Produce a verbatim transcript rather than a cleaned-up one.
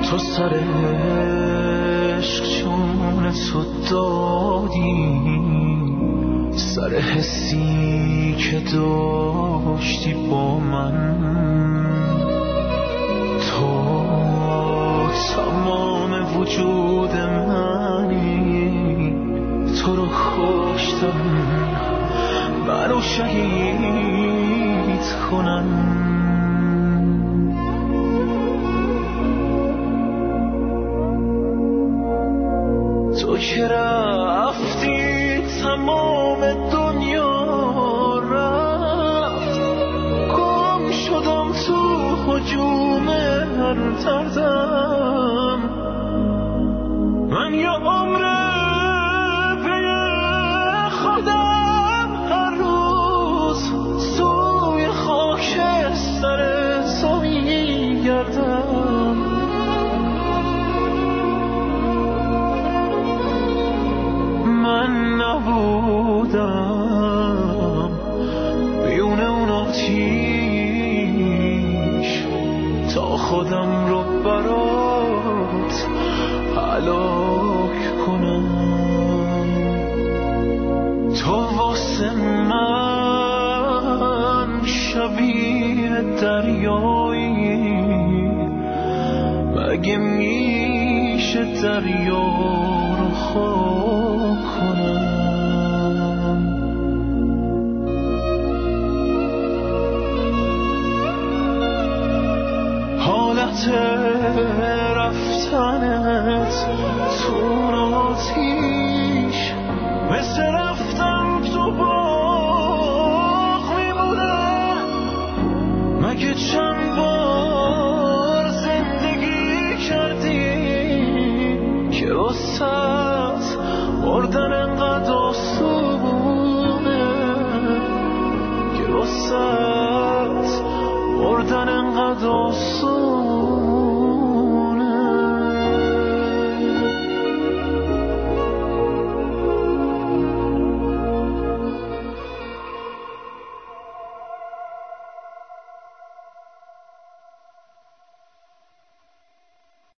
تو سر عشق چون تو دادی، سر حسی که داشتی با من، تو تمام وجود منی، تو رو کشتم منو شهید کنن. تو که رفتی تمام دنیا رفت، گم شدم تو هجوم هر دردم. من یه عمره پی خودم هر روز سوی خاک سر تو میگردم. من نبودم بیونه اون آتیش تا خودم رو برات هلاک کنم. تو واسه من شبیه دریایی، مگه میشه دریا رو خاک کنم؟ حالت رفتنت تو آتیش مثل